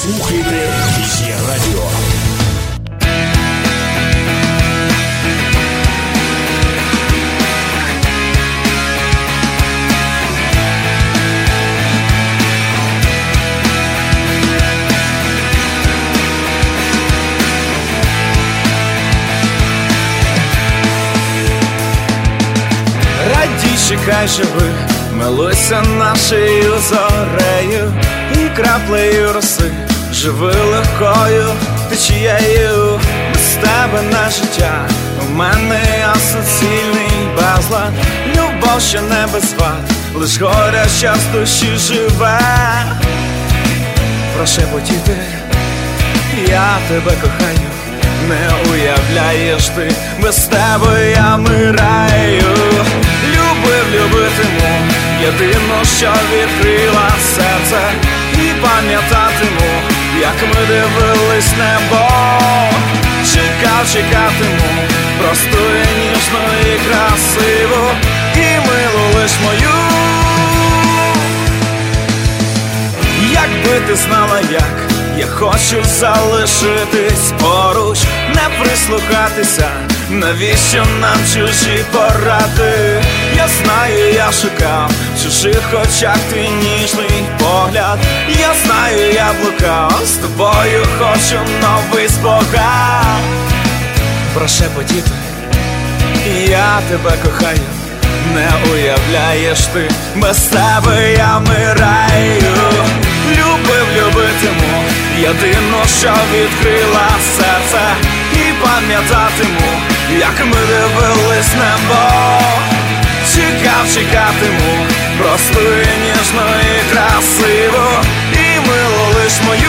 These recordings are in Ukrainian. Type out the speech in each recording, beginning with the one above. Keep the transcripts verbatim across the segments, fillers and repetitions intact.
Слухайте Візія Радіо. Радій, чекай живих, милуйся нашою зорею і краплею роси, живи легкою течією. Без тебе на життя у мене асоційний безлад, любов, що не без вад, лиш горя, що з душі живе. Прошепотіти, я тебе кохаю, не уявляєш ти, без тебе я мираю. Любив, любитиму, єдино, що відкрила серце, і пам'ятатиму, як ми дивились небо. Чекав, чекатиму, просто і ніжно, і красиво, і милу лиш мою. Якби ти знала, як я хочу залишитись поруч, не прислухатися, навіщо нам чужі поради? Я знаю, я шукав в чужих очах твій ніжний погляд. Я знаю, я блукав, з тобою хочу новий спогад. Прошепотіти, я тебе кохаю, не уявляєш ти, без тебе я мираю. Любив, любитиму, єдино, що відкрила серце, і пам'ятатиму, як ми дивились небо. Чекав, чекатиму, просто і ніжно, і красиво, і мило лиш мою.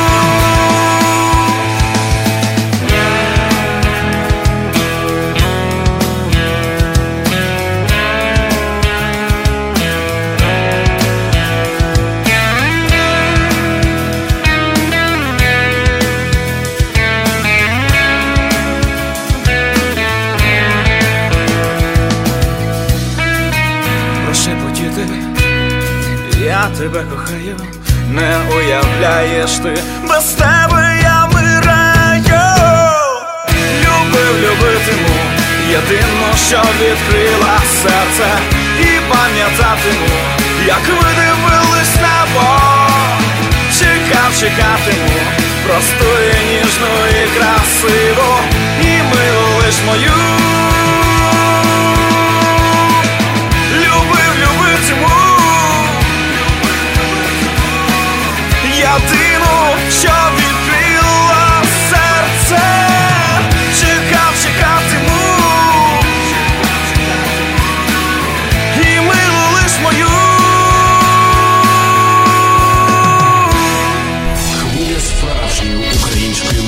Я тебе кохаю, не уявляєш ти, без тебе я мираю. Любив, любитиму, єдино, що відкрила серце, і пам'ятатиму, як ми дивились небо. Чекав, чекатиму, просто і ніжно, і красиво, і мило лиш мою.